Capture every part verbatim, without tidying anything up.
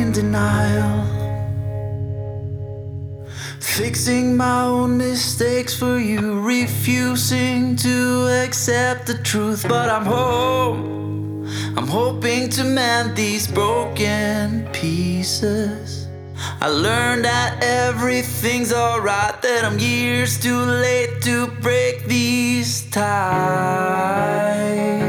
in denial, fixing my own mistakes for you, refusing to accept the truth. But I'm home, I'm hoping to mend these broken pieces. I learned that everything's alright, that I'm years too late to break these ties.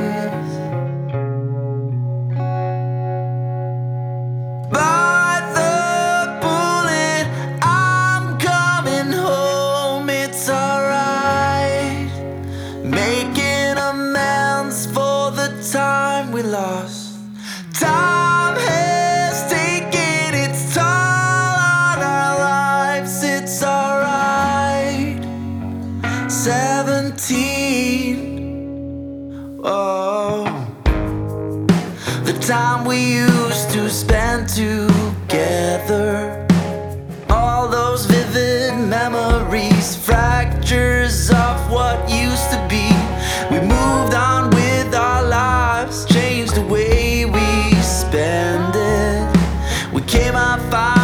By the bullet, I'm coming home, it's alright, making amends for the time we lost. Time has taken its toll on our lives, it's alright. Seventeen, oh, the time we used to spend together, all those vivid memories, fractures of what used to be. We moved on with our lives, changed the way we spend it. We came out fine.